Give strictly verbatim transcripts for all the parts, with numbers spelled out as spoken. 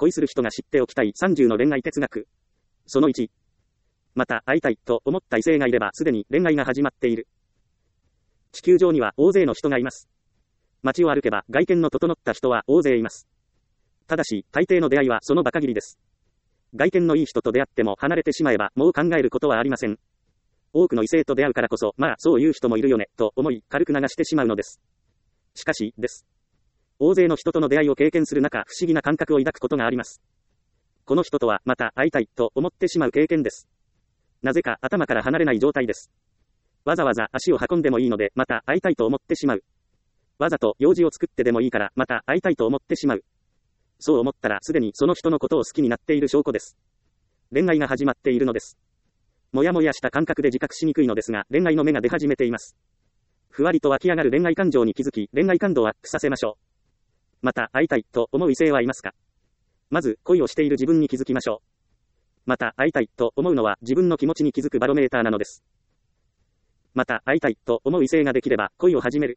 恋する人が知っておきたいさんじゅうの恋愛哲学。そのいち。また会いたいと思った異性がいればすでに恋愛が始まっている。地球上には大勢の人がいます。街を歩けば外見の整った人は大勢います。ただし、大抵の出会いはその場限りです。外見のいい人と出会っても離れてしまえばもう考えることはありません。多くの異性と出会うからこそ、まあそういう人もいるよね、と思い軽く流してしまうのです。しかし、です。大勢の人との出会いを経験する中、不思議な感覚を抱くことがあります。この人とはまた会いたいと思ってしまう経験です。なぜか頭から離れない状態です。わざわざ足を運んでもいいので、また会いたいと思ってしまう。わざと用事を作ってでもいいから、また会いたいと思ってしまう。そう思ったらすでにその人のことを好きになっている証拠です。恋愛が始まっているのです。もやもやした感覚で自覚しにくいのですが、恋愛の芽が出始めています。ふわりと湧き上がる恋愛感情に気づき、恋愛感度をアップさせましょう。また会いたいと思う異性はいますか？まず恋をしている自分に気づきましょう。また会いたいと思うのは自分の気持ちに気づくバロメーターなのです。また会いたいと思う異性ができれば恋を始める。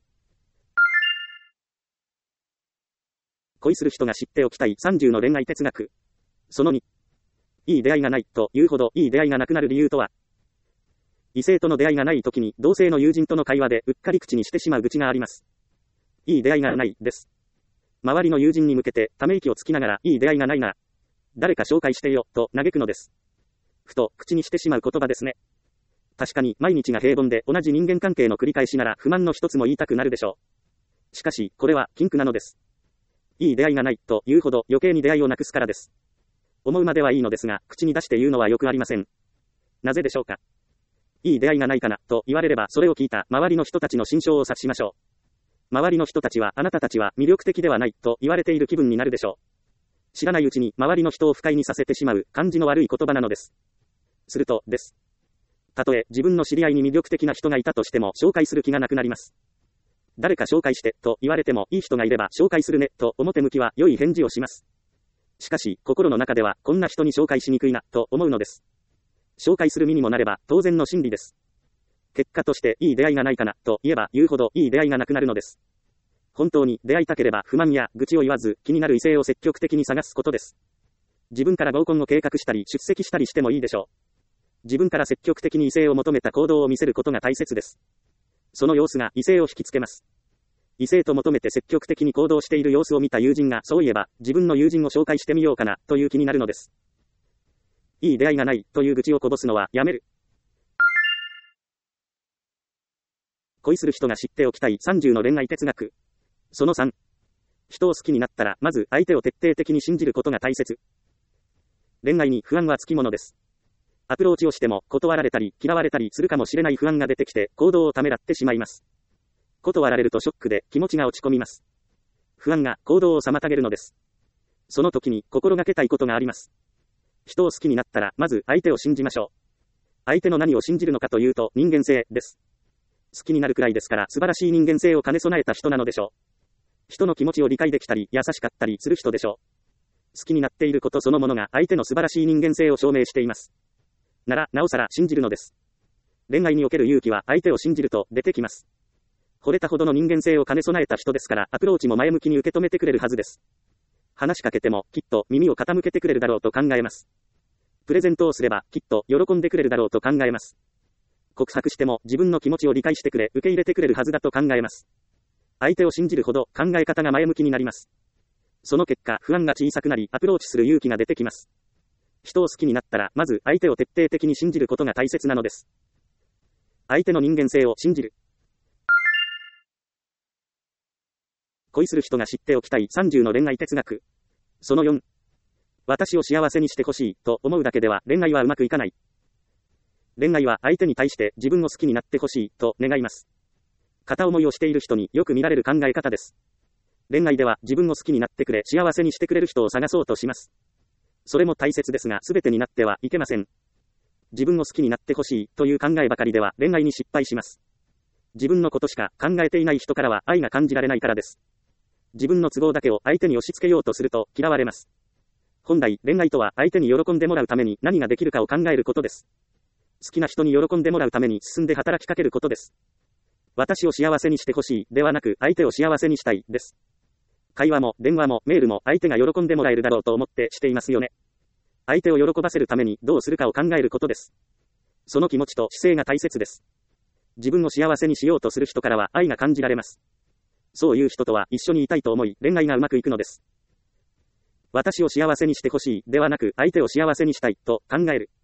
恋する人が知っておきたいさんじゅうの恋愛哲学。そのに。いい出会いがないというほどいい出会いがなくなる理由とは。異性との出会いがない時に同性の友人との会話でうっかり口にしてしまう愚痴があります。いい出会いがないです。周りの友人に向けてため息をつきながらいい出会いがないなら誰か紹介してよと嘆くのです。ふと口にしてしまう言葉ですね。確かに毎日が平凡で同じ人間関係の繰り返しなら不満の一つも言いたくなるでしょう。しかしこれは禁句なのです。いい出会いがないというほど余計に出会いをなくすからです。思うまではいいのですが、口に出して言うのはよくありません。なぜでしょうか。いい出会いがないかなと言われればそれを聞いた周りの人たちの心象を察しましょう。周りの人たちはあなたたちは魅力的ではないと言われている気分になるでしょう。知らないうちに周りの人を不快にさせてしまう感じの悪い言葉なのです。するとです。たとえ自分の知り合いに魅力的な人がいたとしても紹介する気がなくなります。誰か紹介してと言われてもいい人がいれば紹介するねと表向きは良い返事をします。しかし心の中ではこんな人に紹介しにくいなと思うのです。紹介する身にもなれば当然の心理です。結果としていい出会いがないかなと言えば言うほどいい出会いがなくなるのです。本当に出会いたければ不満や愚痴を言わず気になる異性を積極的に探すことです。自分から合コンを計画したり出席したりしてもいいでしょう。自分から積極的に異性を求めた行動を見せることが大切です。その様子が異性を引きつけます。異性と求めて積極的に行動している様子を見た友人がそういえば自分の友人を紹介してみようかなという気になるのです。いい出会いがないという愚痴をこぼすのはやめる。恋する人が知っておきたいさんじゅうの恋愛哲学。そのさん。人を好きになったらまず相手を徹底的に信じることが大切。恋愛に不安はつきものです。アプローチをしても断られたり嫌われたりするかもしれない不安が出てきて行動をためらってしまいます。断られるとショックで気持ちが落ち込みます。不安が行動を妨げるのです。その時に心がけたいことがあります。人を好きになったらまず相手を信じましょう。相手の何を信じるのかというと人間性です。好きになるくらいですから素晴らしい人間性を兼ね備えた人なのでしょう。人の気持ちを理解できたり優しかったりする人でしょう。好きになっていることそのものが相手の素晴らしい人間性を証明しています。なら、なおさら信じるのです。恋愛における勇気は相手を信じると出てきます。惚れたほどの人間性を兼ね備えた人ですからアプローチも前向きに受け止めてくれるはずです。話しかけてもきっと耳を傾けてくれるだろうと考えます。プレゼントをすればきっと喜んでくれるだろうと考えます。告白しても自分の気持ちを理解してくれ、受け入れてくれるはずだと考えます。相手を信じるほど考え方が前向きになります。その結果不安が小さくなりアプローチする勇気が出てきます。人を好きになったらまず相手を徹底的に信じることが大切なのです。相手の人間性を信じる。恋する人が知っておきたいさんじゅうの恋愛哲学。そのよん。私を幸せにしてほしいと思うだけでは恋愛はうまくいかない。恋愛は相手に対して自分を好きになってほしいと願います。片思いをしている人によく見られる考え方です。恋愛では自分を好きになってくれ、幸せにしてくれる人を探そうとします。それも大切ですが全てになってはいけません。自分を好きになってほしいという考えばかりでは恋愛に失敗します。自分のことしか考えていない人からは愛が感じられないからです。自分の都合だけを相手に押し付けようとすると嫌われます。本来恋愛とは相手に喜んでもらうために何ができるかを考えることです。好きな人に喜んでもらうために進んで働きかけることです。私を幸せにしてほしいではなく相手を幸せにしたいです。 会話も電話もメールも相手が喜んでもらえるだろうと思ってしていますよね。相手を喜ばせるためにどうするかを考えることです。その気持ちと姿勢が大切です。自分を幸せにしようとする人からは愛が感じられます。そういう人とは一緒にいたいと思い、恋愛がうまくいくのです。私を幸せにしてほしいではなく、相手を幸せにしたいと考える。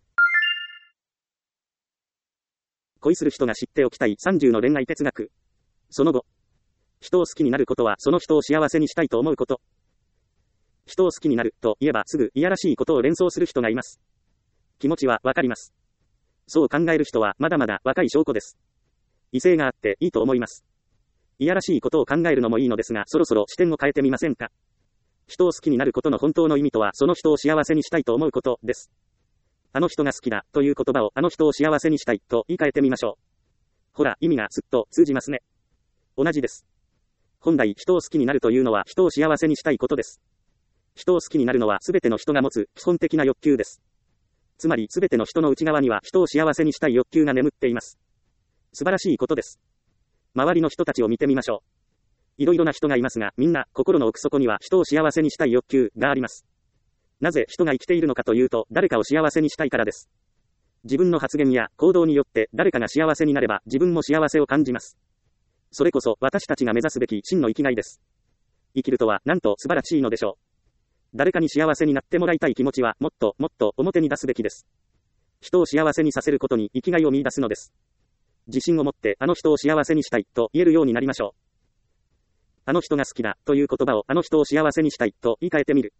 恋する人が知っておきたいさんじゅうの恋愛哲学。その後、人を好きになることはその人を幸せにしたいと思うこと。人を好きになると言えばすぐいやらしいことを連想する人がいます。気持ちはわかります。そう考える人はまだまだ若い証拠です。異性があっていいと思います。いやらしいことを考えるのもいいのですが、そろそろ視点を変えてみませんか。人を好きになることの本当の意味とはその人を幸せにしたいと思うことです。あの人が好きだという言葉をあの人を幸せにしたいと言い換えてみましょう。ほら、意味がすっと通じますね。同じです。本来人を好きになるというのは人を幸せにしたいことです。人を好きになるのはすべての人が持つ基本的な欲求です。つまりすべての人の内側には人を幸せにしたい欲求が眠っています。素晴らしいことです。周りの人たちを見てみましょう。いろいろな人がいますが、みんな心の奥底には人を幸せにしたい欲求があります。なぜ人が生きているのかというと、誰かを幸せにしたいからです。自分の発言や行動によって誰かが幸せになれば自分も幸せを感じます。それこそ私たちが目指すべき真の生きがいです。生きるとはなんと素晴らしいのでしょう。誰かに幸せになってもらいたい気持ちはもっともっと表に出すべきです。人を幸せにさせることに生きがいを見出すのです。自信を持ってあの人を幸せにしたいと言えるようになりましょう。あの人が好きだという言葉をあの人を幸せにしたいと言い換えてみる。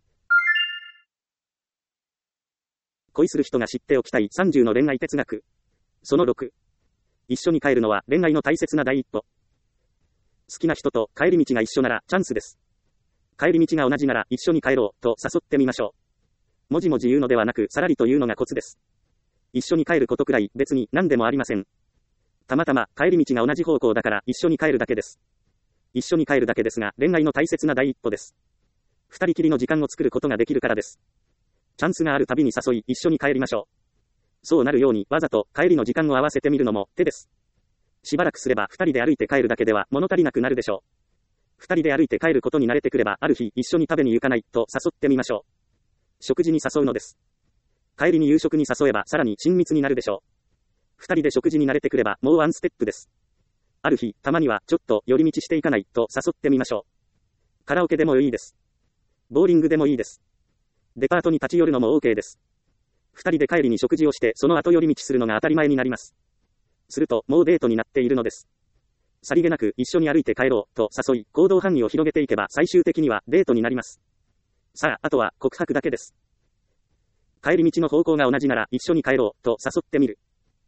恋する人が知っておきたいさんじゅうの恋愛哲学。そのろく。一緒に帰るのは恋愛の大切な第一歩。好きな人と帰り道が一緒ならチャンスです。帰り道が同じなら一緒に帰ろうと誘ってみましょう。もじもじ言うのではなくさらりと言うのがコツです。一緒に帰ることくらい別に何でもありません。たまたま帰り道が同じ方向だから一緒に帰るだけです。一緒に帰るだけですが恋愛の大切な第一歩です。二人きりの時間を作ることができるからです。チャンスがあるたびに誘い一緒に帰りましょう。そうなるようにわざと帰りの時間を合わせてみるのも手です。しばらくすれば二人で歩いて帰るだけでは物足りなくなるでしょう。二人で歩いて帰ることに慣れてくればある日一緒に食べに行かないと誘ってみましょう。食事に誘うのです。帰りに夕食に誘えばさらに親密になるでしょう。二人で食事に慣れてくればもうワンステップです。ある日たまにはちょっと寄り道していかないと誘ってみましょう。カラオケでもいいです。ボーリングでもいいです。デパートに立ち寄るのも OK です。二人で帰りに食事をしてその後寄り道するのが当たり前になります。するともうデートになっているのです。さりげなく一緒に歩いて帰ろうと誘い行動範囲を広げていけば最終的にはデートになります。さあ、あとは告白だけです。帰り道の方向が同じなら一緒に帰ろうと誘ってみる。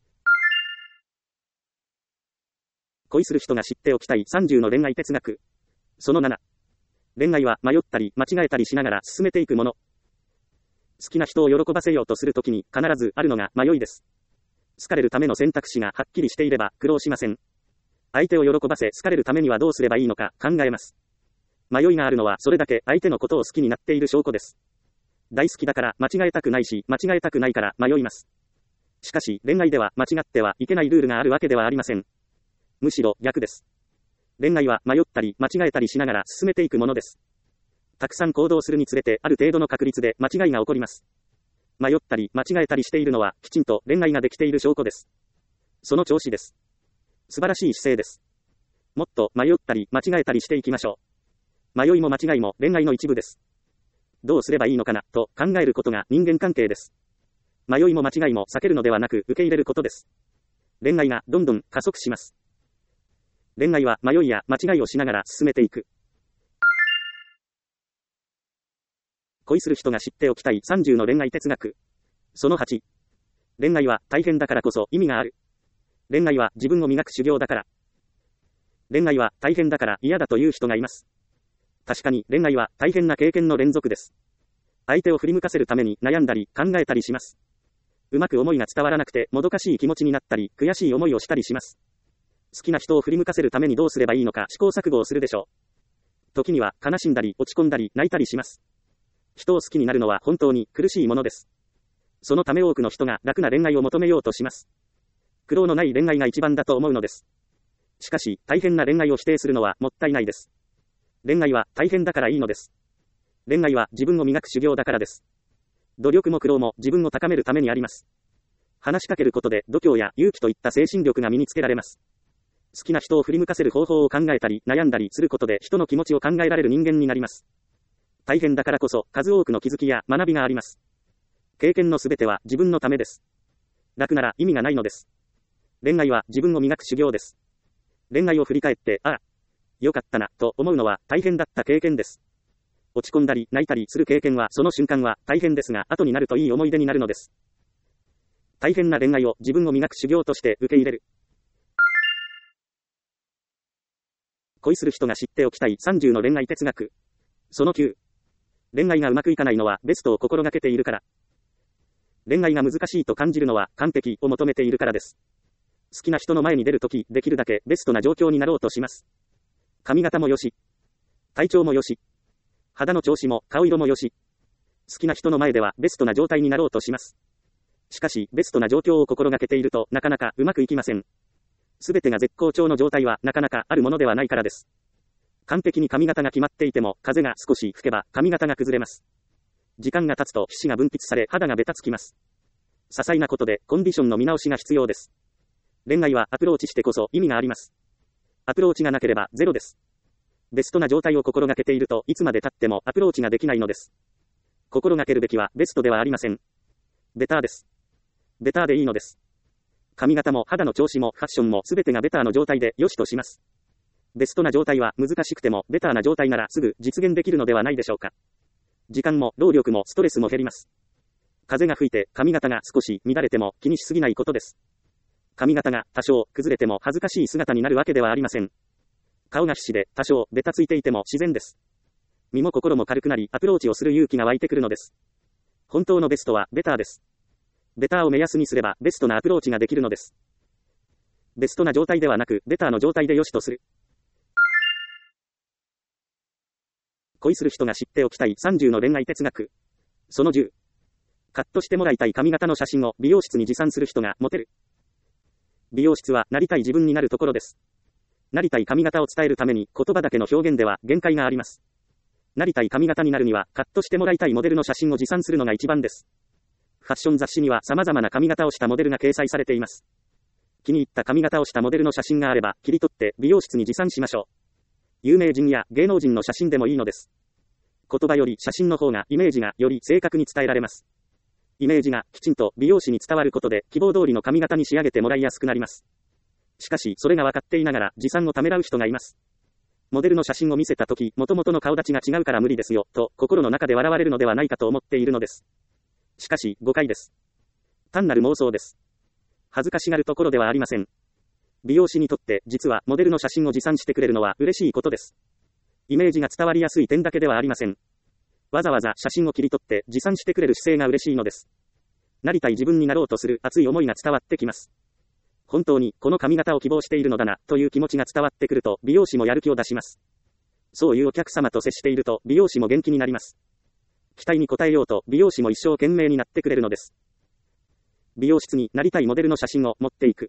恋する人が知っておきたいさんじゅうの恋愛哲学。そのなな。恋愛は迷ったり間違えたりしながら進めていくもの。好きな人を喜ばせようとするときに必ずあるのが迷いです。好かれるための選択肢がはっきりしていれば苦労しません。相手を喜ばせ好かれるためにはどうすればいいのか考えます。迷いがあるのはそれだけ相手のことを好きになっている証拠です。大好きだから間違えたくないし間違えたくないから迷います。しかし恋愛では間違ってはいけないルールがあるわけではありません。むしろ逆です。恋愛は迷ったり間違えたりしながら進めていくものです。たくさん行動するにつれてある程度の確率で間違いが起こります。迷ったり間違えたりしているのはきちんと恋愛ができている証拠です。その調子です。素晴らしい姿勢です。もっと迷ったり間違えたりしていきましょう。迷いも間違いも恋愛の一部です。どうすればいいのかなと考えることが人間関係です。迷いも間違いも避けるのではなく受け入れることです。恋愛がどんどん加速します。恋愛は迷いや間違いをしながら進めていく。恋する人が知っておきたいさんじゅうの恋愛哲学。そのはち。恋愛は大変だからこそ意味がある。恋愛は自分を磨く修行だから。恋愛は大変だから嫌だという人がいます。確かに恋愛は大変な経験の連続です。相手を振り向かせるために悩んだり考えたりします。うまく思いが伝わらなくてもどかしい気持ちになったり悔しい思いをしたりします。好きな人を振り向かせるためにどうすればいいのか試行錯誤をするでしょう。時には悲しんだり落ち込んだり泣いたりします。人を好きになるのは本当に苦しいものです。そのため多くの人が楽な恋愛を求めようとします。苦労のない恋愛が一番だと思うのです。しかし大変な恋愛を否定するのはもったいないです。 恋愛は大変だからいいのです。恋愛は自分を磨く修行だからです。努力も苦労も自分を高めるためにあります。話しかけることで度胸や勇気といった精神力が身につけられます。好きな人を振り向かせる方法を考えたり悩んだりすることで人の気持ちを考えられる人間になります。大変だからこそ数多くの気づきや学びがあります。経験のすべては自分のためです。楽なら意味がないのです。恋愛は自分を磨く修行です。恋愛を振り返って、ああ、よかったな、と思うのは大変だった経験です。落ち込んだり泣いたりする経験はその瞬間は大変ですが、後になるといい思い出になるのです。大変な恋愛を自分を磨く修行として受け入れる。恋する人が知っておきたいさんじゅうの恋愛哲学。そのきゅう。恋愛がうまくいかないのはベストを心がけているから。恋愛が難しいと感じるのは完璧を求めているからです。好きな人の前に出るとき、できるだけベストな状況になろうとします。髪型もよし、体調もよし、肌の調子も顔色もよし。好きな人の前ではベストな状態になろうとします。しかし、ベストな状況を心がけているとなかなかうまくいきません。すべてが絶好調の状態はなかなかあるものではないからです。完璧に髪型が決まっていても、風が少し吹けば髪型が崩れます。時間が経つと皮脂が分泌され肌がベタつきます。些細なことでコンディションの見直しが必要です。恋愛はアプローチしてこそ意味があります。アプローチがなければゼロです。ベストな状態を心がけているといつまで経ってもアプローチができないのです。心がけるべきはベストではありません。ベターです。ベターでいいのです。髪型も肌の調子もファッションもすべてがベターの状態で良しとします。ベストな状態は難しくてもベターな状態ならすぐ実現できるのではないでしょうか。時間も労力もストレスも減ります。風が吹いて髪型が少し乱れても気にしすぎないことです。髪型が多少崩れても恥ずかしい姿になるわけではありません。顔が皮脂で多少ベタついていても自然です。身も心も軽くなりアプローチをする勇気が湧いてくるのです。本当のベストはベターです。ベターを目安にすればベストなアプローチができるのです。ベストな状態ではなくベターの状態で良しとする。恋する人が知っておきたいさんじゅうの恋愛哲学。そのじゅう。カットしてもらいたい髪型の写真を美容室に持参する人がモテる。美容室はなりたい自分になるところです。なりたい髪型を伝えるために言葉だけの表現では限界があります。なりたい髪型になるにはカットしてもらいたいモデルの写真を持参するのが一番です。ファッション雑誌には様々な髪型をしたモデルが掲載されています。気に入った髪型をしたモデルの写真があれば切り取って美容室に持参しましょう。有名人や芸能人の写真でもいいのです。言葉より写真の方がイメージがより正確に伝えられます。イメージがきちんと美容師に伝わることで希望通りの髪型に仕上げてもらいやすくなります。しかしそれが分かっていながら持参をためらう人がいます。モデルの写真を見せたとき、元々の顔立ちが違うから無理ですよ、と心の中で笑われるのではないかと思っているのです。しかし誤解です。単なる妄想です。恥ずかしがるところではありません。美容師にとって実はモデルの写真を持参してくれるのは嬉しいことです。イメージが伝わりやすい点だけではありません。わざわざ写真を切り取って持参してくれる姿勢が嬉しいのです。なりたい自分になろうとする熱い思いが伝わってきます。本当にこの髪型を希望しているのだなという気持ちが伝わってくると美容師もやる気を出します。そういうお客様と接していると美容師も元気になります。期待に応えようと美容師も一生懸命になってくれるのです。美容室になりたいモデルの写真を持っていく。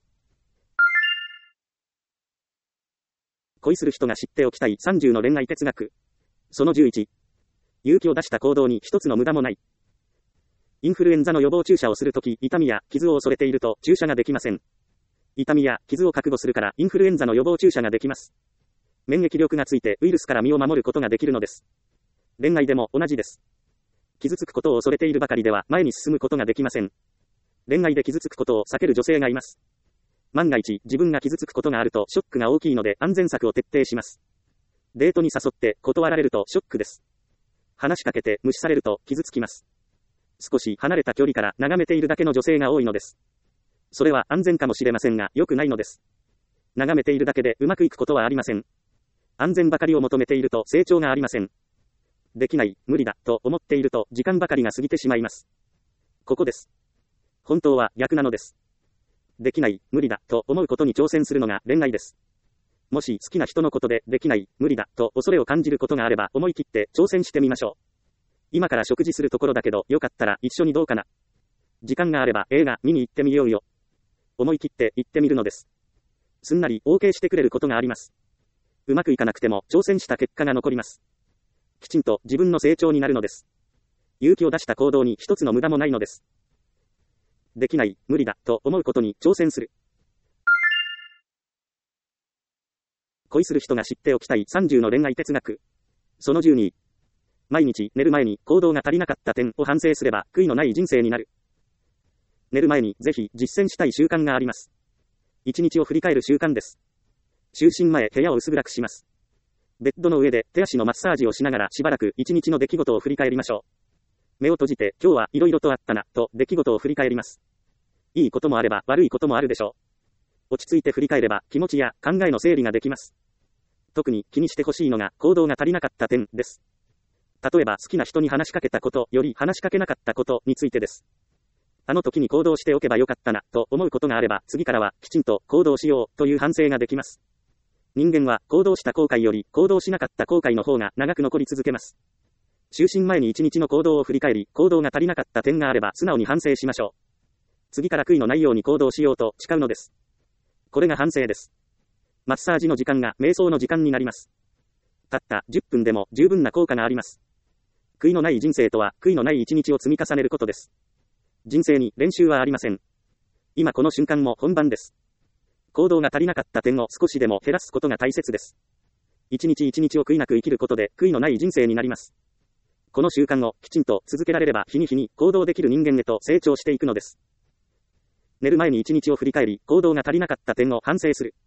恋する人が知っておきたいさんじゅうの恋愛哲学。そのじゅういち。勇気を出した行動に一つの無駄もない。インフルエンザの予防注射をするとき、痛みや傷を恐れていると注射ができません。痛みや傷を覚悟するからインフルエンザの予防注射ができます。免疫力がついてウイルスから身を守ることができるのです。恋愛でも同じです。傷つくことを恐れているばかりでは前に進むことができません。恋愛で傷つくことを避ける女性がいます。万が一自分が傷つくことがあるとショックが大きいので安全策を徹底します。デートに誘って断られるとショックです。話しかけて無視されると傷つきます。少し離れた距離から眺めているだけの女性が多いのです。それは安全かもしれませんが良くないのです。眺めているだけでうまくいくことはありません。安全ばかりを求めていると成長がありません。できない、無理だと思っていると時間ばかりが過ぎてしまいます。ここです。本当は逆なのです。できない、無理だと思うことに挑戦するのが恋愛です。もし好きな人のことでできない、無理だと恐れを感じることがあれば思い切って挑戦してみましょう。今から食事するところだけどよかったら一緒にどうかな。時間があれば映画見に行ってみようよ。思い切って行ってみるのです。すんなり OK してくれることがあります。 うまくいかなくても挑戦した結果が残ります。きちんと自分の成長になるのです。勇気を出した行動に一つの無駄もないのです。できない、無理だ、と思うことに挑戦する。恋する人が知っておきたいさんじゅうの恋愛哲学。そのじゅうに。毎日寝る前に行動が足りなかった点を反省すれば悔いのない人生になる。寝る前にぜひ実践したい習慣があります。一日を振り返る習慣です。就寝前、部屋を薄暗くします。ベッドの上で手足のマッサージをしながらしばらく一日の出来事を振り返りましょう。目を閉じて今日はいろいろとあったな、と出来事を振り返ります。いいこともあれば悪いこともあるでしょう。落ち着いて振り返れば気持ちや考えの整理ができます。特に気にしてほしいのが行動が足りなかった点です。例えば好きな人に話しかけたことより話しかけなかったことについてです。あの時に行動しておけばよかったなと思うことがあれば次からはきちんと行動しようという反省ができます。人間は行動した後悔より行動しなかった後悔の方が長く残り続けます。就寝前に一日の行動を振り返り行動が足りなかった点があれば素直に反省しましょう。次から悔いのないように行動しようと誓うのです。これが反省です。マッサージの時間が瞑想の時間になります。たったじゅっぷんでも十分な効果があります。悔いのない人生とは悔いのない一日を積み重ねることです。人生に練習はありません。今この瞬間も本番です。行動が足りなかった点を少しでも減らすことが大切です。一日一日を悔いなく生きることで悔いのない人生になります。この習慣をきちんと続けられれば日に日に行動できる人間へと成長していくのです。寝る前に一日を振り返り行動が足りなかった点を反省する。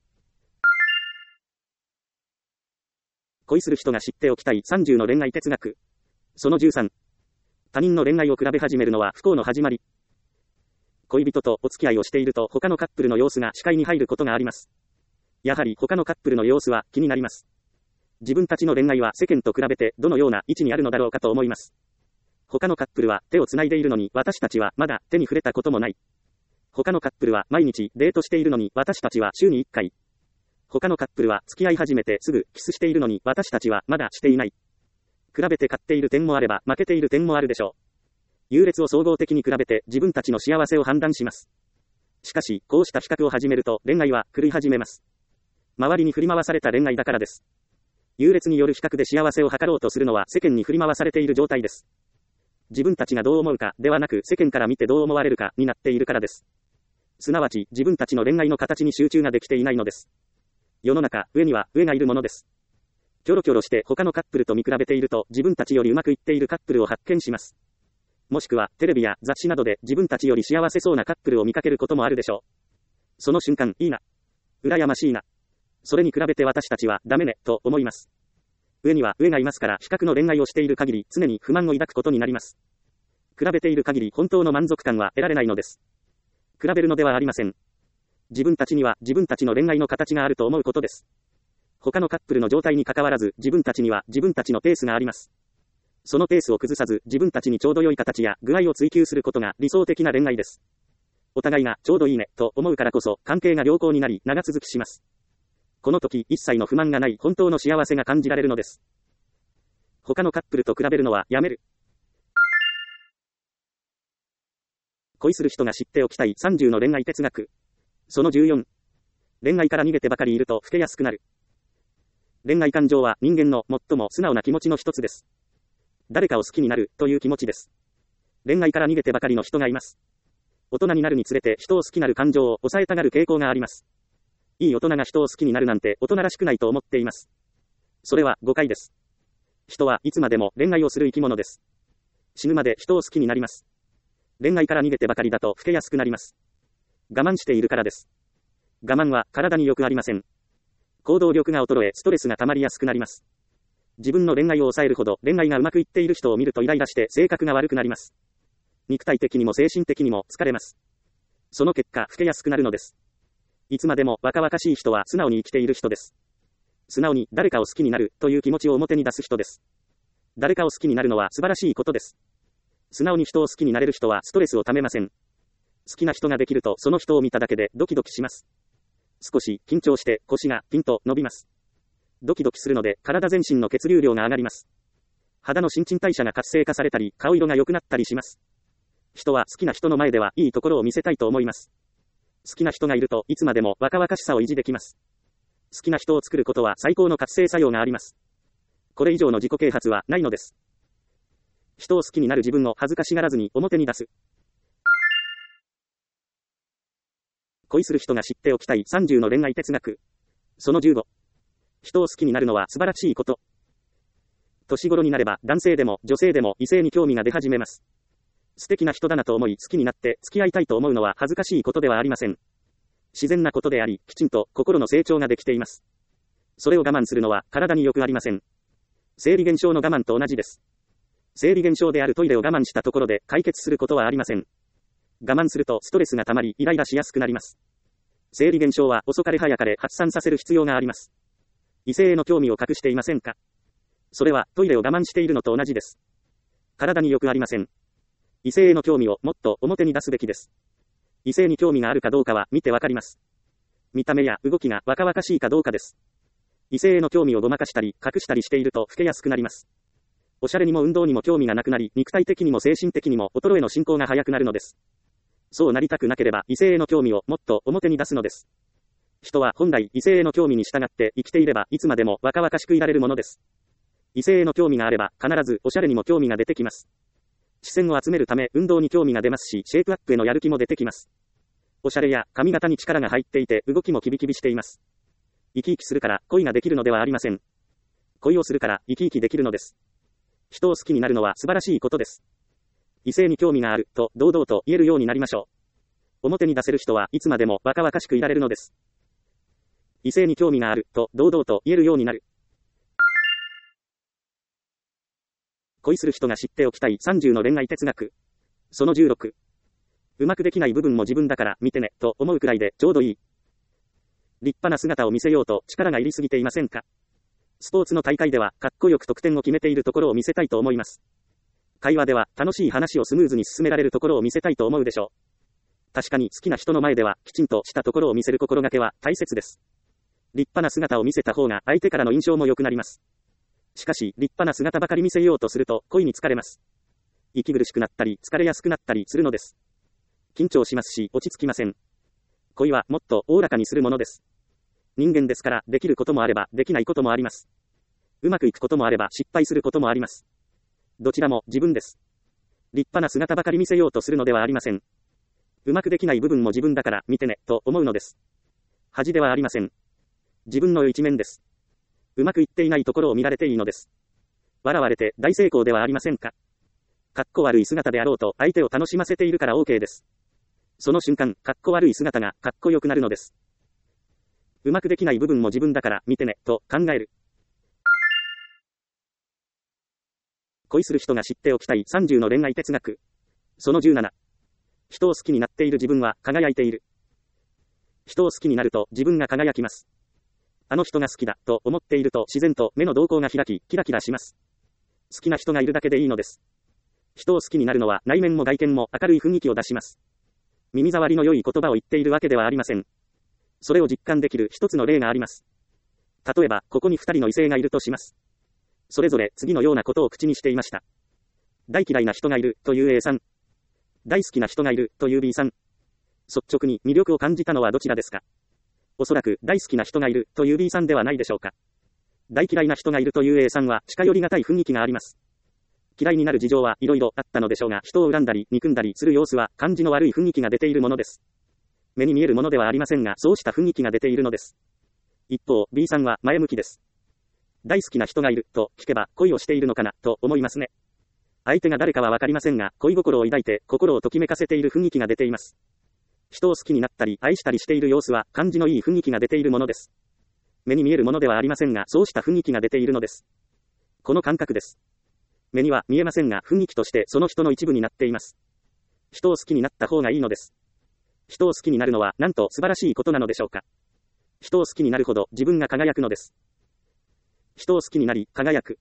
恋する人が知っておきたいさんじゅうの恋愛哲学。そのじゅうさん。他人の恋愛を比べ始めるのは不幸の始まり。恋人とお付き合いをしていると他のカップルの様子が視界に入ることがあります。やはり他のカップルの様子は気になります。自分たちの恋愛は世間と比べてどのような位置にあるのだろうかと思います。他のカップルは手をつないでいるのに私たちはまだ手に触れたこともない。他のカップルは毎日デートしているのに私たちは週にいっかい。他のカップルは付き合い始めてすぐキスしているのに私たちはまだしていない。比べて勝っている点もあれば負けている点もあるでしょう。優劣を総合的に比べて自分たちの幸せを判断します。しかし、こうした比較を始めると恋愛は狂い始めます。周りに振り回された恋愛だからです。優劣による比較で幸せを図ろうとするのは世間に振り回されている状態です。自分たちがどう思うかではなく世間から見てどう思われるかになっているからです。すなわち自分たちの恋愛の形に集中ができていないのです。世の中、上には上がいるものです。キョロキョロして他のカップルと見比べていると自分たちよりうまくいっているカップルを発見します。もしくはテレビや雑誌などで自分たちより幸せそうなカップルを見かけることもあるでしょう。その瞬間、いいな。羨ましいな。それに比べて私たちはダメね、と思います。上には上がいますから比較の恋愛をしている限り常に不満を抱くことになります。比べている限り本当の満足感は得られないのです。比べるのではありません。自分たちには自分たちの恋愛の形があると思うことです。他のカップルの状態に関わらず自分たちには自分たちのペースがあります。そのペースを崩さず自分たちにちょうど良い形や具合を追求することが理想的な恋愛です。お互いがちょうどいいねと思うからこそ関係が良好になり長続きします。この時一切の不満がない本当の幸せが感じられるのです。他のカップルと比べるのはやめる。恋する人が知っておきたいさんじゅうの恋愛哲学。そのじゅうよん。恋愛から逃げてばかりいると老けやすくなる。恋愛感情は人間の最も素直な気持ちの一つです。誰かを好きになるという気持ちです。恋愛から逃げてばかりの人がいます。大人になるにつれて人を好きなる感情を抑えたがる傾向があります。いい大人が人を好きになるなんて大人らしくないと思っています。それは誤解です。人はいつまでも恋愛をする生き物です。死ぬまで人を好きになります。恋愛から逃げてばかりだと老けやすくなります。我慢しているからです。我慢は体に良くありません。行動力が衰えストレスが溜まりやすくなります。自分の恋愛を抑えるほど恋愛がうまくいっている人を見るとイライラして性格が悪くなります。肉体的にも精神的にも疲れます。その結果老けやすくなるのです。いつまでも若々しい人は素直に生きている人です。素直に誰かを好きになるという気持ちを表に出す人です。誰かを好きになるのは素晴らしいことです。素直に人を好きになれる人はストレスをためません。好きな人ができるとその人を見ただけでドキドキします。少し緊張して腰がピンと伸びます。ドキドキするので体全身の血流量が上がります。肌の新陳代謝が活性化されたり顔色が良くなったりします。人は好きな人の前ではいいところを見せたいと思います。好きな人がいるといつまでも若々しさを維持できます。 好きな人を作ることは最高の活性作用があります。これ以上の自己啓発はないのです。人を好きになる自分を恥ずかしがらずに表に出す。恋する人が知っておきたいさんじゅうの恋愛哲学。そのじゅうご。人を好きになるのは素晴らしいこと。年頃になれば男性でも女性でも異性に興味が出始めます。素敵な人だなと思い好きになって付き合いたいと思うのは恥ずかしいことではありません。自然なことであり、きちんと心の成長ができています。それを我慢するのは体によくありません。生理現象の我慢と同じです。生理現象であるトイレを我慢したところで解決することはありません。我慢するとストレスが溜まりイライラしやすくなります。生理現象は遅かれ早かれ発散させる必要があります。異性への興味を隠していませんか？それはトイレを我慢しているのと同じです。体によくありません。異性への興味をもっと表に出すべきです。異性に興味があるかどうかは見てわかります。見た目や動きが若々しいかどうかです。異性への興味をごまかしたり隠したりしていると老けやすくなります。おしゃれにも運動にも興味がなくなり、肉体的にも精神的にも衰えの進行が早くなるのです。そうなりたくなければ異性への興味をもっと表に出すのです。人は本来異性への興味に従って生きていればいつまでも若々しくいられるものです。異性への興味があれば必ずおしゃれにも興味が出てきます。視線を集めるため運動に興味が出ますし、シェイプアップへのやる気も出てきます。おしゃれや髪型に力が入っていて動きもキビキビしています。生き生きするから恋ができるのではありません。恋をするから生き生きできるのです。人を好きになるのは素晴らしいことです。異性に興味があると堂々と言えるようになりましょう。表に出せる人はいつまでも若々しくいられるのです。異性に興味があると堂々と言えるようになる。恋する人が知っておきたいさんじゅうの恋愛哲学。そのじゅうろく。うまくできない部分も自分だから見てねと思うくらいでちょうどいい。立派な姿を見せようと力が入りすぎていませんか？スポーツの大会ではかっこよく得点を決めているところを見せたいと思います。会話では楽しい話をスムーズに進められるところを見せたいと思うでしょう。確かに好きな人の前ではきちんとしたところを見せる心がけは大切です。立派な姿を見せた方が相手からの印象も良くなります。しかし立派な姿ばかり見せようとすると恋に疲れます。息苦しくなったり疲れやすくなったりするのです。緊張しますし落ち着きません。恋はもっとおおらかにするものです。人間ですからできることもあればできないこともあります。うまくいくこともあれば失敗することもあります。どちらも自分です。立派な姿ばかり見せようとするのではありません。うまくできない部分も自分だから見てねと思うのです。恥ではありません。自分の一面です。うまくいっていないところを見られていいのです。笑われて大成功ではありませんか。かっこ悪い姿であろうと相手を楽しませているから OK です。その瞬間、かっこ悪い姿がかっこよくなるのです。うまくできない部分も自分だから見てねと考える。恋する人が知っておきたいさんじゅうの恋愛哲学。そのじゅうなな。人を好きになっている自分は輝いている。人を好きになると自分が輝きます。あの人が好きだと思っていると自然と目の瞳孔が開き、キラキラします。好きな人がいるだけでいいのです。人を好きになるのは内面も外見も明るい雰囲気を出します。耳障りの良い言葉を言っているわけではありません。それを実感できる一つの例があります。例えば、ここに二人の異性がいるとします。それぞれ次のようなことを口にしていました。大嫌いな人がいるという A さん。大好きな人がいるという B さん。率直に魅力を感じたのはどちらですか？おそらく大好きな人がいるという B さんではないでしょうか。大嫌いな人がいるという A さんは近寄りがたい雰囲気があります。嫌いになる事情はいろいろあったのでしょうが、人を恨んだり憎んだりする様子は感じの悪い雰囲気が出ているものです。目に見えるものではありませんが、そうした雰囲気が出ているのです。一方、B さんは前向きです。大好きな人がいると聞けば恋をしているのかなと思いますね。相手が誰かはわかりませんが、恋心を抱いて心をときめかせている雰囲気が出ています。人を好きになったり愛したりしている様子は感じのいい雰囲気が出ているものです。目に見えるものではありませんが、そうした雰囲気が出ているのです。この感覚です。目には見えませんが、雰囲気としてその人の一部になっています。人を好きになった方がいいのです。人を好きになるのはなんと素晴らしいことなのでしょうか。人を好きになるほど自分が輝くのです。人を好きになり輝く。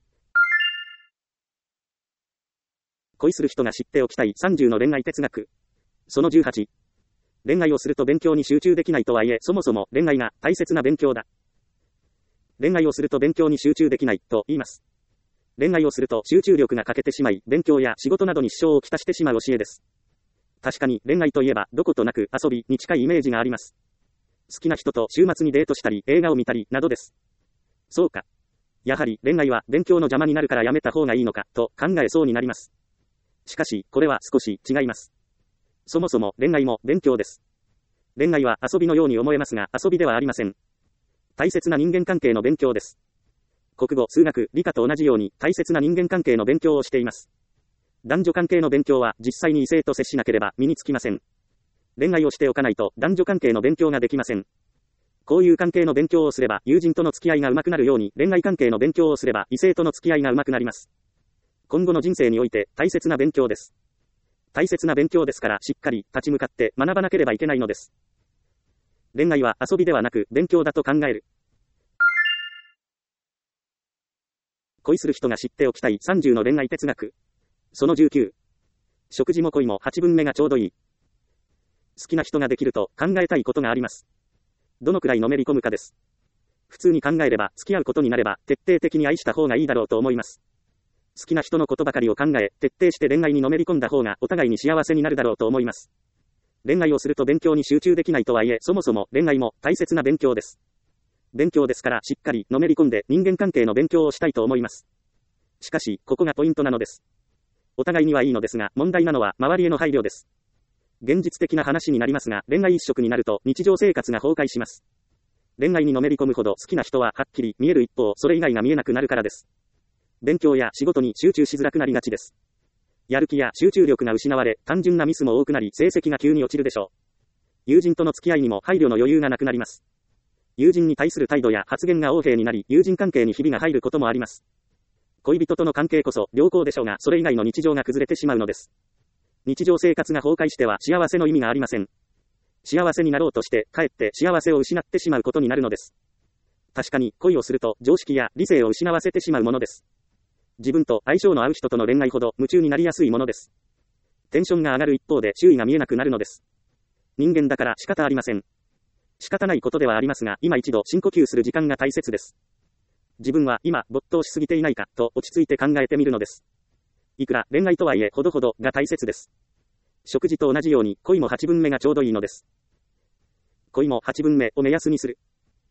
恋する人が知っておきたいさんじゅうの恋愛哲学。そのじゅうはち。恋愛をすると勉強に集中できないとはいえ、そもそも恋愛が大切な勉強だ。恋愛をすると勉強に集中できないと言います。恋愛をすると集中力が欠けてしまい、勉強や仕事などに支障をきたしてしまう教えです。確かに恋愛といえばどことなく遊びに近いイメージがあります。 好きな人と週末にデートしたり、映画を見たり、などです。そうか。やはり恋愛は勉強の邪魔になるからやめた方がいいのか、と考えそうになります。しかし、これは少し違います。そもそも恋愛も勉強です。恋愛は遊びのように思えますが、遊びではありません。大切な人間関係の勉強です。国語、数学、理科と同じように大切な人間関係の勉強をしています。男女関係の勉強は実際に異性と接しなければ身につきません。恋愛をしておかないと男女関係の勉強ができません。こういう関係の勉強をすれば友人との付き合いが上手くなるように恋愛関係の勉強をすれば異性との付き合いが上手くなります。今後の人生において大切な勉強です。大切な勉強ですからしっかり立ち向かって学ばなければいけないのです。恋愛は遊びではなく勉強だと考える。恋する人が知っておきたいさんじゅうの恋愛哲学。そのじゅうきゅう。食事も恋もはちぶんめがちょうどいい。好きな人ができると考えたいことがあります。どのくらいのめり込むかです。普通に考えれば付き合うことになれば徹底的に愛した方がいいだろうと思います。好きな人のことばかりを考え、徹底して恋愛にのめり込んだ方がお互いに幸せになるだろうと思います。恋愛をすると勉強に集中できないとはいえ、そもそも恋愛も大切な勉強です。勉強ですからしっかりのめり込んで人間関係の勉強をしたいと思います。しかし、ここがポイントなのです。お互いにはいいのですが、問題なのは周りへの配慮です。現実的な話になりますが、恋愛一色になると日常生活が崩壊します。恋愛にのめり込むほど好きな人ははっきり見える一方、それ以外が見えなくなるからです。勉強や仕事に集中しづらくなりがちです。やる気や集中力が失われ、単純なミスも多くなり、成績が急に落ちるでしょう。友人との付き合いにも配慮の余裕がなくなります。友人に対する態度や発言が横柄になり、友人関係にひびが入ることもあります。恋人との関係こそ良好でしょうが、それ以外の日常が崩れてしまうのです。日常生活が崩壊しては幸せの意味がありません。幸せになろうとして、かえって幸せを失ってしまうことになるのです。確かに、恋をすると常識や理性を失わせてしまうものです。自分と相性の合う人との恋愛ほど夢中になりやすいものです。テンションが上がる一方で周囲が見えなくなるのです。人間だから仕方ありません。仕方ないことではありますが、今一度深呼吸する時間が大切です。自分は今没頭しすぎていないかと落ち着いて考えてみるのです。いくら恋愛とはいえほどほどが大切です。食事と同じように恋もはちぶんめがちょうどいいのです。恋もはちぶんめを目安にする。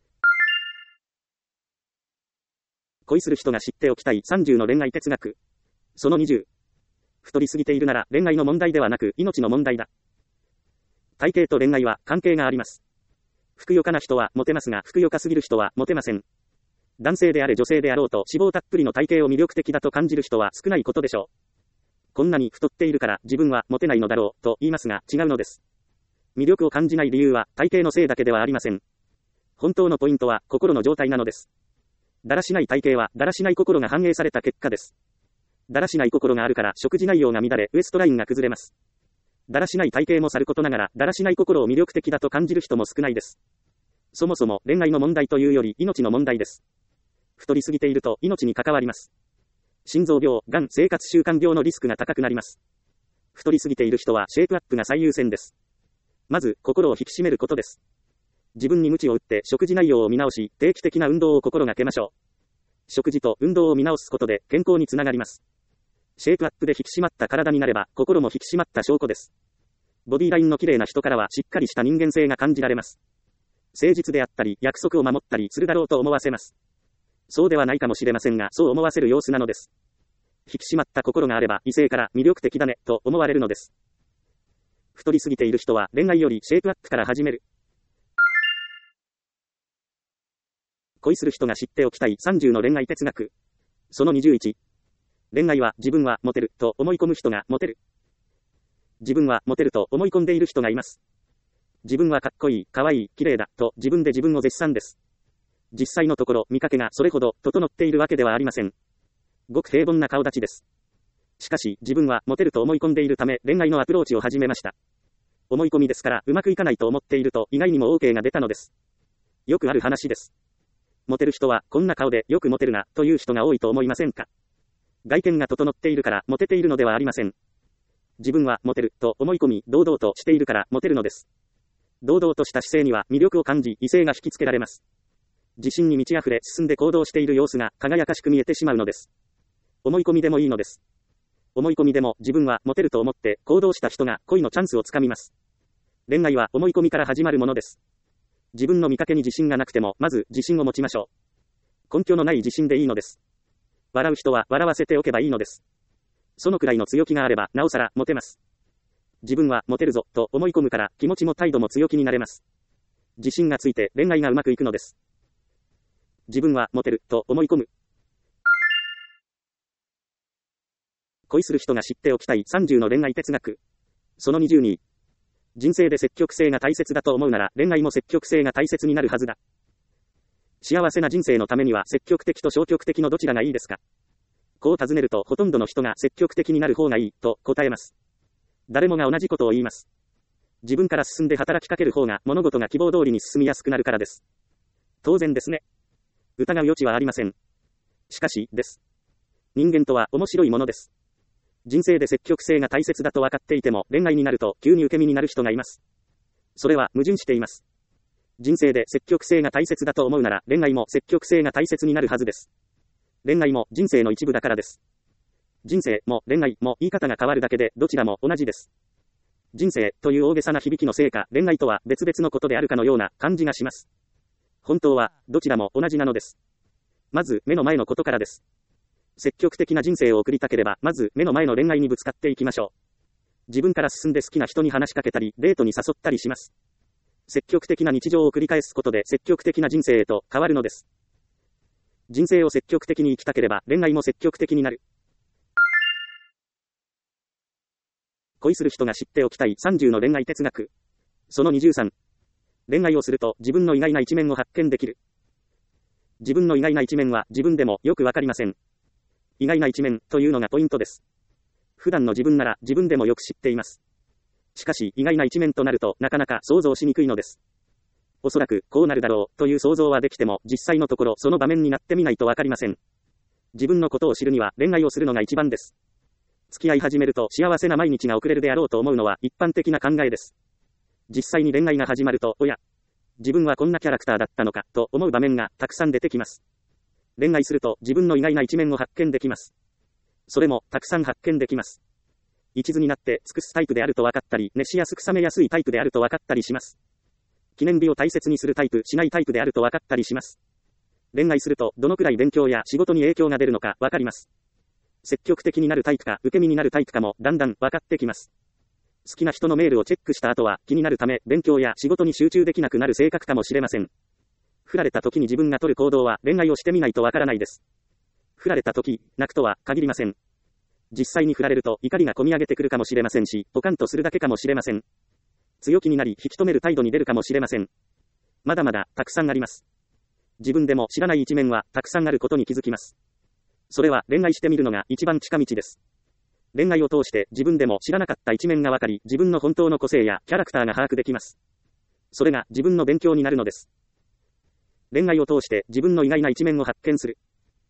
恋する人が知っておきたいさんじゅうの恋愛哲学。そのにじゅう。太りすぎているなら恋愛の問題ではなく命の問題だ。体型と恋愛は関係があります。ふくよかな人はモテますが、ふくよかすぎる人はモテません。男性であれ女性であろうと脂肪たっぷりの体型を魅力的だと感じる人は少ないことでしょう。こんなに太っているから自分はモテないのだろうと言いますが違うのです。魅力を感じない理由は体型のせいだけではありません。本当のポイントは心の状態なのです。だらしない体型はだらしない心が反映された結果です。だらしない心があるから食事内容が乱れウエストラインが崩れます。だらしない体型もさることながらだらしない心を魅力的だと感じる人も少ないです。そもそも恋愛の問題というより命の問題です。太りすぎていると命に関わります。心臓病、がん、生活習慣病のリスクが高くなります。太りすぎている人はシェイプアップが最優先です。まず心を引き締めることです。自分に鞭を打って食事内容を見直し、定期的な運動を心がけましょう。食事と運動を見直すことで健康につながります。シェイプアップで引き締まった体になれば心も引き締まった証拠です。ボディラインの綺麗な人からはしっかりした人間性が感じられます。誠実であったり約束を守ったりするだろうと思わせます。そうではないかもしれませんが、そう思わせる様子なのです。引き締まった心があれば異性から魅力的だねと思われるのです。太りすぎている人は恋愛よりシェイプアップから始める。恋する人が知っておきたいさんじゅうの恋愛哲学。そのにじゅういち。恋愛は自分はモテると思い込む人がモテる。自分はモテると思い込んでいる人がいます。自分はかっこいい、かわいい、綺麗だと自分で自分を絶賛です。実際のところ見かけがそれほど整っているわけではありません。ごく平凡な顔立ちです。しかし自分はモテると思い込んでいるため恋愛のアプローチを始めました。思い込みですからうまくいかないと思っていると意外にも OK が出たのです。よくある話です。モテる人はこんな顔でよくモテるなという人が多いと思いませんか？外見が整っているからモテているのではありません。自分はモテると思い込み堂々としているからモテるのです。堂々とした姿勢には魅力を感じ異性が引きつけられます。自信に満ち溢れ進んで行動している様子が輝かしく見えてしまうのです。思い込みでもいいのです。思い込みでも自分はモテると思って行動した人が恋のチャンスをつかみます。恋愛は思い込みから始まるものです。 自分の見かけに自信がなくても、まず自信を持ちましょう。根拠のない自信でいいのです。笑う人は笑わせておけばいいのです。そのくらいの強気があれば、なおさらモテます。自分はモテるぞ、と思い込むから、気持ちも態度も強気になれます。自信がついて恋愛がうまくいくのです。自分はモテる、と思い込む。恋する人が知っておきたいさんじゅうの恋愛哲学。そのにじゅうに。人生で積極性が大切だと思うなら、恋愛も積極性が大切になるはずだ。幸せな人生のためには積極的と消極的のどちらがいいですか？こう尋ねるとほとんどの人が積極的になる方がいい、と答えます。誰もが同じことを言います。自分から進んで働きかける方が物事が希望通りに進みやすくなるからです。当然ですね。疑う余地はありません。しかし、です。人間とは面白いものです。人生で積極性が大切だと分かっていても、恋愛になると急に受け身になる人がいます。それは矛盾しています。人生で積極性が大切だと思うなら、恋愛も積極性が大切になるはずです。恋愛も人生の一部だからです。人生も恋愛も言い方が変わるだけで、どちらも同じです。人生という大げさな響きのせいか、恋愛とは別々のことであるかのような感じがします。本当は、どちらも同じなのです。まず、目の前のことからです。積極的な人生を送りたければ、まず、目の前の恋愛にぶつかっていきましょう。自分から進んで好きな人に話しかけたり、デートに誘ったりします。積極的な日常を繰り返すことで、積極的な人生へと変わるのです。人生を積極的に生きたければ、恋愛も積極的になる。恋する人が知っておきたいさんじゅうの恋愛哲学。そのにじゅうさん。恋愛をすると自分の意外な一面を発見できる。自分の意外な一面は自分でもよくわかりません。意外な一面というのがポイントです。普段の自分なら自分でもよく知っています。しかし意外な一面となるとなかなか想像しにくいのです。おそらくこうなるだろうという想像はできても実際のところその場面になってみないとわかりません。自分のことを知るには恋愛をするのが一番です。付き合い始めると幸せな毎日が送れるであろうと思うのは一般的な考えです。実際に恋愛が始まると、おや、自分はこんなキャラクターだったのかと思う場面がたくさん出てきます。恋愛すると自分の意外な一面を発見できます。それもたくさん発見できます。一途になって尽くすタイプであると分かったり、熱しやすく冷めやすいタイプであると分かったりします。記念日を大切にするタイプ、しないタイプであると分かったりします。恋愛するとどのくらい勉強や仕事に影響が出るのか分かります。積極的になるタイプか受け身になるタイプかもだんだん分かってきます。好きな人のメールをチェックした後は気になるため勉強や仕事に集中できなくなる性格かもしれません。振られた時に自分が取る行動は恋愛をしてみないとわからないです。振られた時、泣くとは限りません。実際に振られると怒りがこみ上げてくるかもしれませんし、ポカンとするだけかもしれません。強気になり引き止める態度に出るかもしれません。まだまだたくさんあります。自分でも知らない一面はたくさんあることに気づきます。それは恋愛してみるのが一番近道です。恋愛を通して自分でも知らなかった一面がわかり、自分の本当の個性やキャラクターが把握できます。それが自分の勉強になるのです。恋愛を通して自分の意外な一面を発見する。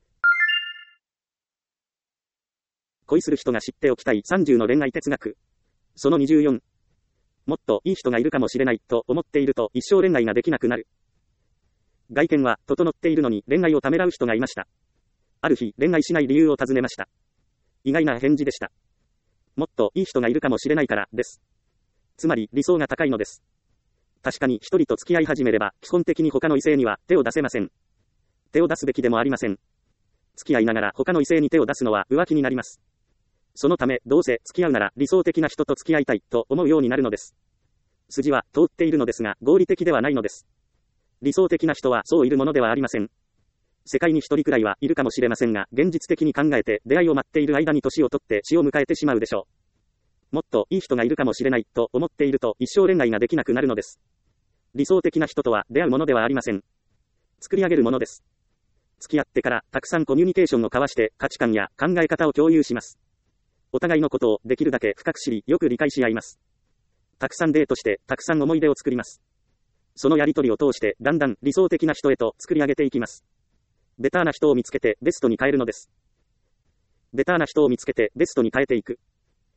恋する人が知っておきたいさんじゅうの恋愛哲学。そのにじゅうよん。もっといい人がいるかもしれないと思っていると一生恋愛ができなくなる。外見は整っているのに恋愛をためらう人がいました。ある日恋愛しない理由を尋ねました。意外な返事でした。もっといい人がいるかもしれないからです。つまり理想が高いのです。確かに一人と付き合い始めれば基本的に他の異性には手を出せません。手を出すべきでもありません。付き合いながら他の異性に手を出すのは浮気になります。そのためどうせ付き合うなら理想的な人と付き合いたいと思うようになるのです。筋は通っているのですが合理的ではないのです。理想的な人はそういるものではありません。世界に一人くらいはいるかもしれませんが、現実的に考えて出会いを待っている間に年を取って死を迎えてしまうでしょう。もっといい人がいるかもしれないと思っていると一生恋愛ができなくなるのです。理想的な人とは出会うものではありません。作り上げるものです。付き合ってからたくさんコミュニケーションを交わして価値観や考え方を共有します。お互いのことをできるだけ深く知り、よく理解し合います。たくさんデートしてたくさん思い出を作ります。そのやりとりを通してだんだん理想的な人へと作り上げていきます。ベターな人を見つけてベストに変えるのです。ベターな人を見つけてベストに変えていく。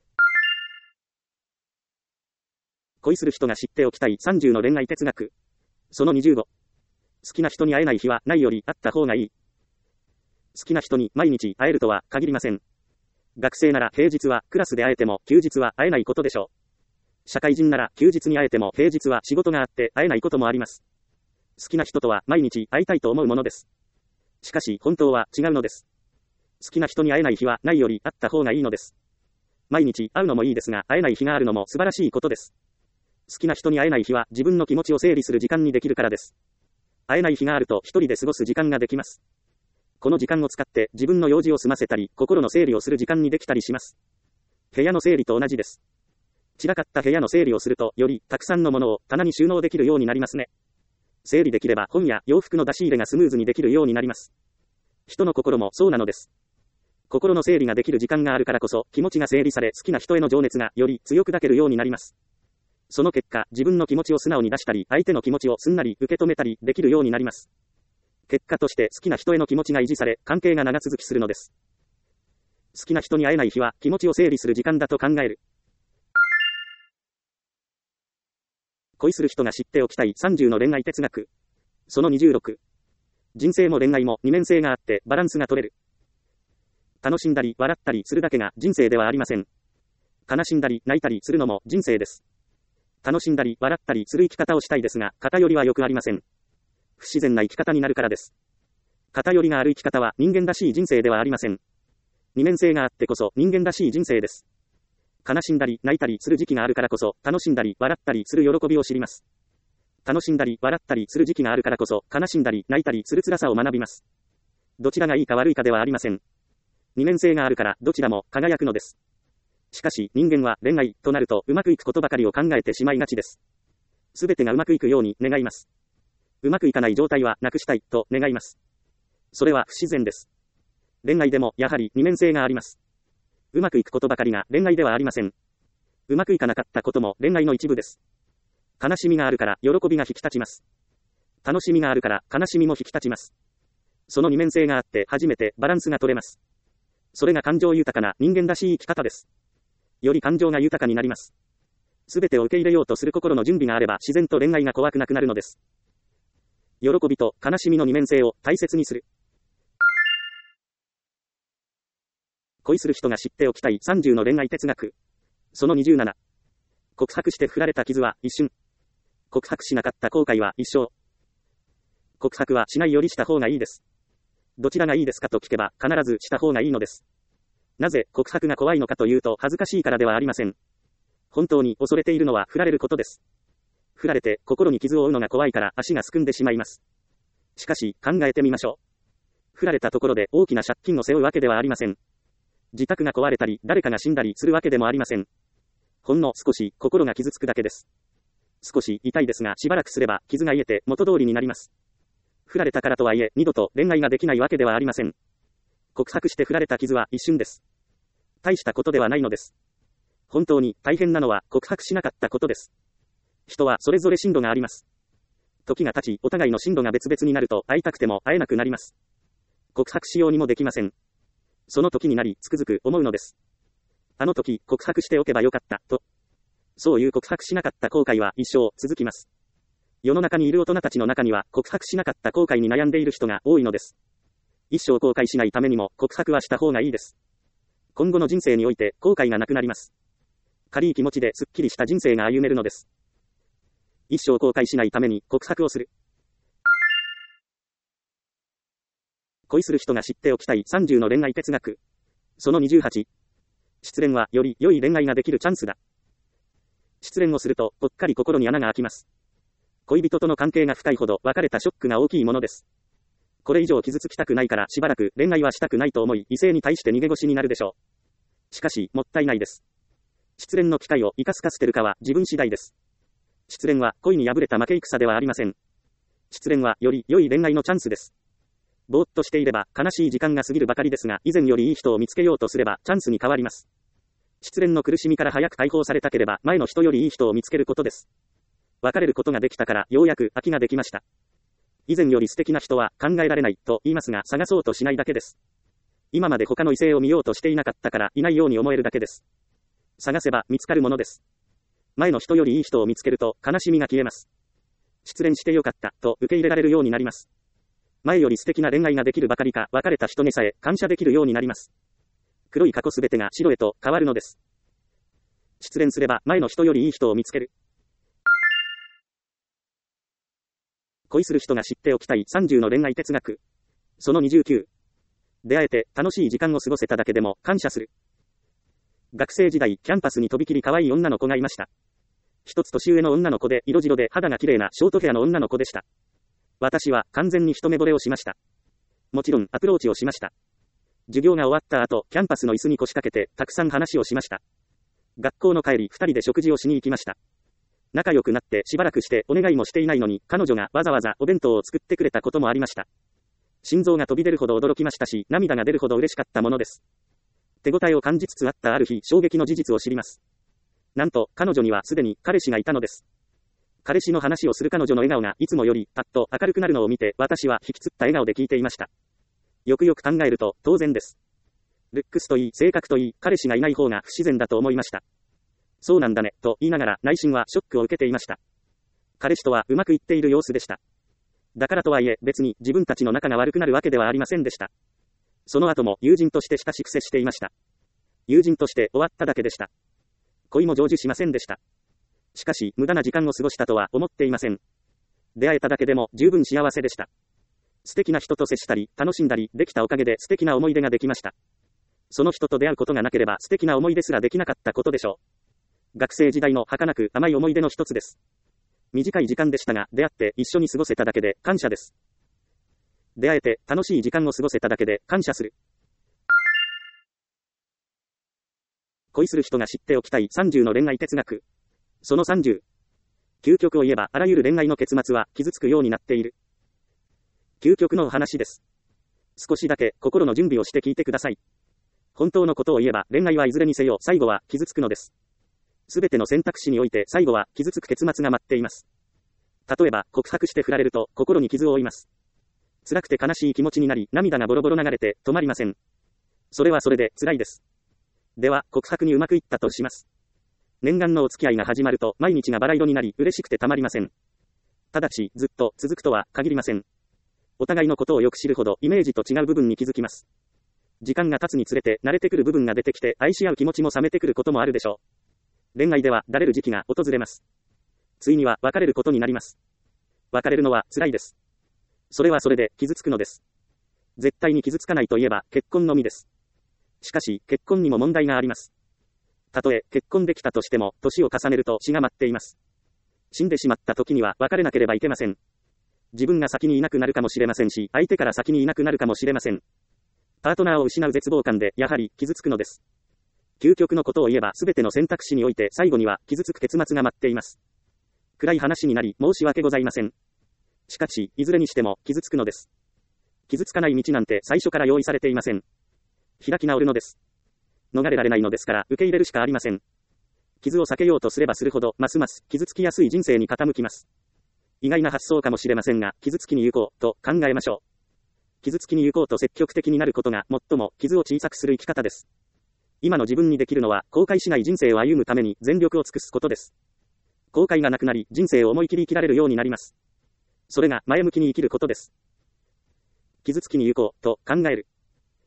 恋する人が知っておきたいさんじゅうの恋愛哲学。そのにじゅうご。好きな人に会えない日はないよりあった方がいい。好きな人に毎日会えるとは限りません。学生なら平日はクラスで会えても休日は会えないことでしょう。社会人なら休日に会えても平日は仕事があって会えないこともあります。 好きな人とは毎日会いたいと思うものです。しかし本当は違うのです。好きな人に会えない日はないよりあった方がいいのです。毎日会うのもいいですが、会えない日があるのも素晴らしいことです。好きな人に会えない日は自分の気持ちを整理する時間にできるからです。会えない日があると一人で過ごす時間ができます。この時間を使って自分の用事を済ませたり、心の整理をする時間にできたりします。部屋の整理と同じです。散らかった部屋の整理をすると、よりたくさんのものを棚に収納できるようになりますね。整理できれば本や洋服の出し入れがスムーズにできるようになります。人の心もそうなのです。心の整理ができる時間があるからこそ、気持ちが整理され、好きな人への情熱がより強く抱けるようになります。その結果、自分の気持ちを素直に出したり、相手の気持ちをすんなり受け止めたりできるようになります。結果として好きな人への気持ちが維持され、関係が長続きするのです。好きな人に会えない日は、気持ちを整理する時間だと考える。恋する人が知っておきたいさんじゅうの恋愛哲学。そのにじゅうろく。人生も恋愛も二面性があってバランスが取れる。楽しんだり笑ったりするだけが人生ではありません。悲しんだり泣いたりするのも人生です。楽しんだり笑ったりする生き方をしたいですが、偏りは良くありません。不自然な生き方になるからです。偏りがある生き方は人間らしい人生ではありません。二面性があってこそ人間らしい人生です。悲しんだり泣いたりする時期があるからこそ、楽しんだり笑ったりする喜びを知ります。楽しんだり笑ったりする時期があるからこそ、悲しんだり泣いたりする辛さを学びます。どちらがいいか悪いかではありません。二面性があるからどちらも輝くのです。しかし人間は恋愛となるとうまくいくことばかりを考えてしまいがちです。すべてがうまくいくように願います。うまくいかない状態はなくしたいと願います。それは不自然です。恋愛でもやはり二面性があります。うまくいくことばかりが恋愛ではありません。うまくいかなかったことも恋愛の一部です。悲しみがあるから喜びが引き立ちます。楽しみがあるから悲しみも引き立ちます。その二面性があって初めてバランスが取れます。それが感情豊かな人間らしい生き方です。より感情が豊かになります。すべてを受け入れようとする心の準備があれば自然と恋愛が怖くなくなるのです。喜びと悲しみの二面性を大切にする。恋する人が知っておきたいさんじゅうの恋愛哲学。そのにじゅうなな。告白して振られた傷は一瞬。告白しなかった後悔は一生。告白はしないよりした方がいいです。どちらがいいですかと聞けば必ずした方がいいのです。なぜ告白が怖いのかというと恥ずかしいからではありません。本当に恐れているのは振られることです。振られて心に傷を負うのが怖いから足がすくんでしまいます。しかし考えてみましょう。振られたところで大きな借金を背負うわけではありません。自宅が壊れたり誰かが死んだりするわけでもありません。ほんの少し心が傷つくだけです。少し痛いですがしばらくすれば傷が癒えて元通りになります。振られたからとはいえ二度と恋愛ができないわけではありません。告白して振られた傷は一瞬です。大したことではないのです。本当に大変なのは告白しなかったことです。人はそれぞれ進路があります。時が経ちお互いの進路が別々になると会いたくても会えなくなります。告白しようにもできません。その時になりつくづく思うのです。あの時告白しておけばよかったと。そういう告白しなかった後悔は一生続きます。世の中にいる大人たちの中には告白しなかった後悔に悩んでいる人が多いのです。一生後悔しないためにも告白はした方がいいです。今後の人生において後悔がなくなります。軽い気持ちですっきりした人生が歩めるのです。一生後悔しないために告白をする。恋する人が知っておきたいさんじゅうの恋愛哲学。そのにじゅうはち。失恋はより良い恋愛ができるチャンスだ。失恋をするとぽっかり心に穴が開きます。恋人との関係が深いほど別れたショックが大きいものです。これ以上傷つきたくないからしばらく恋愛はしたくないと思い異性に対して逃げ腰になるでしょう。しかしもったいないです。失恋の機会を生かすか捨てるかは自分次第です。失恋は恋に敗れた負け戦ではありません。失恋はより良い恋愛のチャンスです。ぼーっとしていれば悲しい時間が過ぎるばかりですが、以前よりいい人を見つけようとすればチャンスに変わります。失恋の苦しみから早く解放されたければ前の人よりいい人を見つけることです。別れることができたからようやく空きができました。以前より素敵な人は考えられないと言いますが探そうとしないだけです。今まで他の異性を見ようとしていなかったからいないように思えるだけです。探せば見つかるものです。前の人よりいい人を見つけると悲しみが消えます。失恋してよかったと受け入れられるようになります。前より素敵な恋愛ができるばかりか別れた人にさえ感謝できるようになります。黒い過去すべてが白へと変わるのです。失恋すれば前の人よりいい人を見つける。 恋する人が知っておきたいさんじゅうの恋愛哲学。そのにじゅうきゅう。出会えて楽しい時間を過ごせただけでも感謝する。学生時代、キャンパスにとびきり可愛い女の子がいました。一つ年上の女の子で色白で肌が綺麗なショートヘアの女の子でした。私は完全に一目惚れをしました。もちろんアプローチをしました。授業が終わった後、キャンパスの椅子に腰掛けてたくさん話をしました。学校の帰り二人で食事をしに行きました。仲良くなってしばらくしてお願いもしていないのに彼女がわざわざお弁当を作ってくれたこともありました。心臓が飛び出るほど驚きましたし、涙が出るほど嬉しかったものです。手応えを感じつつあったある日、衝撃の事実を知ります。なんと、彼女にはすでに彼氏がいたのです。彼氏の話をする彼女の笑顔がいつもよりパッと明るくなるのを見て、私は引きつった笑顔で聞いていました。よくよく考えると当然です。ルックスといい、性格といい、彼氏がいない方が不自然だと思いました。そうなんだね、と言いながら内心はショックを受けていました。彼氏とはうまくいっている様子でした。だからとはいえ別に自分たちの仲が悪くなるわけではありませんでした。その後も友人として親しく接していました。友人として終わっただけでした。恋も成就しませんでした。しかし無駄な時間を過ごしたとは思っていません。出会えただけでも十分幸せでした。素敵な人と接したり楽しんだりできたおかげで素敵な思い出ができました。その人と出会うことがなければ素敵な思い出すらできなかったことでしょう。学生時代の儚く甘い思い出の一つです。短い時間でしたが、出会って一緒に過ごせただけで感謝です。出会えて楽しい時間を過ごせただけで感謝する。恋する人が知っておきたいさんじゅうの恋愛哲学。そのさんじゅう。究極を言えばあらゆる恋愛の結末は傷つくようになっている。究極のお話です。少しだけ心の準備をして聞いてください。本当のことを言えば恋愛はいずれにせよ最後は傷つくのです。すべての選択肢において最後は傷つく結末が待っています。例えば告白して振られると心に傷を負います。辛くて悲しい気持ちになり涙がボロボロ流れて止まりません。それはそれで辛いです。では告白にうまくいったとします。念願のお付き合いが始まると毎日がバラ色になり嬉しくてたまりません。ただしずっと続くとは限りません。お互いのことをよく知るほどイメージと違う部分に気づきます。時間が経つにつれて慣れてくる部分が出てきて愛し合う気持ちも冷めてくることもあるでしょう。恋愛ではだれる時期が訪れます。ついには別れることになります。別れるのは辛いです。それはそれで傷つくのです。絶対に傷つかないといえば結婚のみです。しかし結婚にも問題があります。たとえ結婚できたとしても年を重ねると死が待っています。死んでしまった時には別れなければいけません。自分が先にいなくなるかもしれませんし、相手から先にいなくなるかもしれません。パートナーを失う絶望感でやはり傷つくのです。究極のことを言えば全ての選択肢において最後には傷つく結末が待っています。暗い話になり申し訳ございません。しかし、いずれにしても傷つくのです。傷つかない道なんて最初から用意されていません。開き直るのです。逃れられないのですから受け入れるしかありません。傷を避けようとすればするほどますます傷つきやすい人生に傾きます。意外な発想かもしれませんが、傷つきに行こうと考えましょう。傷つきに行こうと積極的になることが最も傷を小さくする生き方です。今の自分にできるのは後悔しない人生を歩むために全力を尽くすことです。後悔がなくなり人生を思い切り生きられるようになります。それが前向きに生きることです。傷つきに行こうと考える。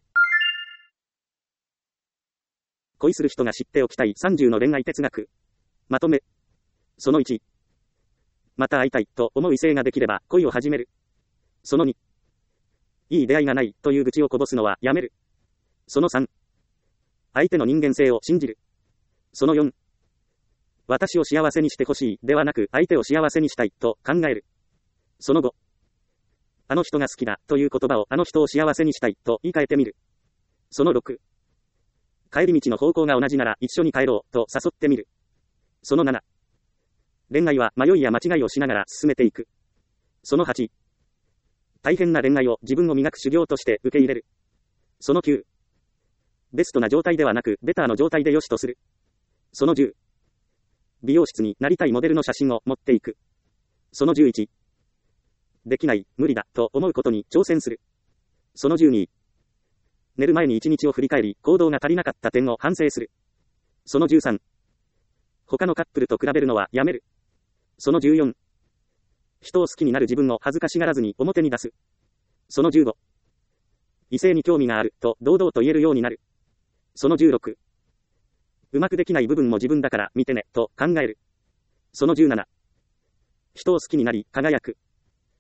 恋する人が知っておきたいさんじゅうの恋愛哲学。まとめ。そのいち。また会いたいと思う異性ができれば恋を始める。そのに。いい出会いがないという愚痴をこぼすのはやめる。そのさん。相手の人間性を信じる。そのよん。私を幸せにしてほしいではなく相手を幸せにしたいと考える。そのご。あの人が好きだという言葉をあの人を幸せにしたいと言い換えてみる。そのろく。帰り道の方向が同じなら一緒に帰ろうと誘ってみる。そのなな。恋愛は迷いや間違いをしながら進めていく。そのはち。大変な恋愛を自分を磨く修行として受け入れる。そのきゅう。ベストな状態ではなくベターの状態で良しとする。そのじゅう。美容室になりたいモデルの写真を持っていく。そのじゅういち。できない、無理だと思うことに挑戦する。そのじゅうに。寝る前に一日を振り返り行動が足りなかった点を反省する。そのじゅうさん。他のカップルと比べるのはやめる。そのじゅうよん。人を好きになる自分を恥ずかしがらずに表に出す。そのじゅうご。異性に興味があると堂々と言えるようになる。そのじゅうろく。うまくできない部分も自分だから見てねと考える。そのじゅうなな。人を好きになり輝く。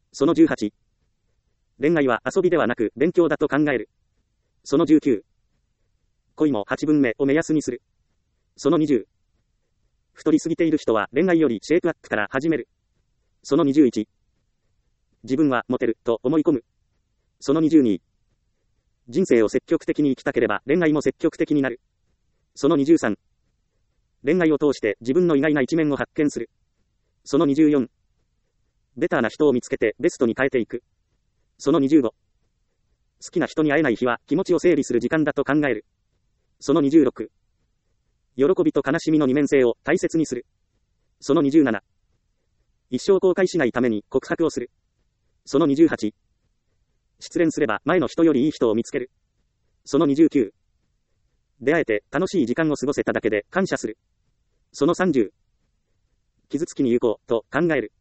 そのじゅうはち、恋愛は遊びではなく勉強だと考える。そのじゅうきゅう、恋もはちぶんめを目安にする。そのにじゅう、太りすぎている人は恋愛よりシェイプアップから始める。そのにじゅういち、自分はモテると思い込む。そのにじゅうに、人生を積極的に生きたければ恋愛も積極的になる。そのにじゅうさん、恋愛を通して自分の意外な一面を発見する。そのにじゅうよん、ベターな人を見つけてベストに変えていく。そのにじゅうご、好きな人に会えない日は気持ちを整理する時間だと考える。そのにじゅうろく、喜びと悲しみの二面性を大切にする。そのにじゅうなな、一生後悔しないために告白をする。そのにじゅうはち、失恋すれば前の人よりいい人を見つける。そのにじゅうきゅう、出会えて楽しい時間を過ごせただけで感謝する。そのさんじゅう、傷つきに有効と考える。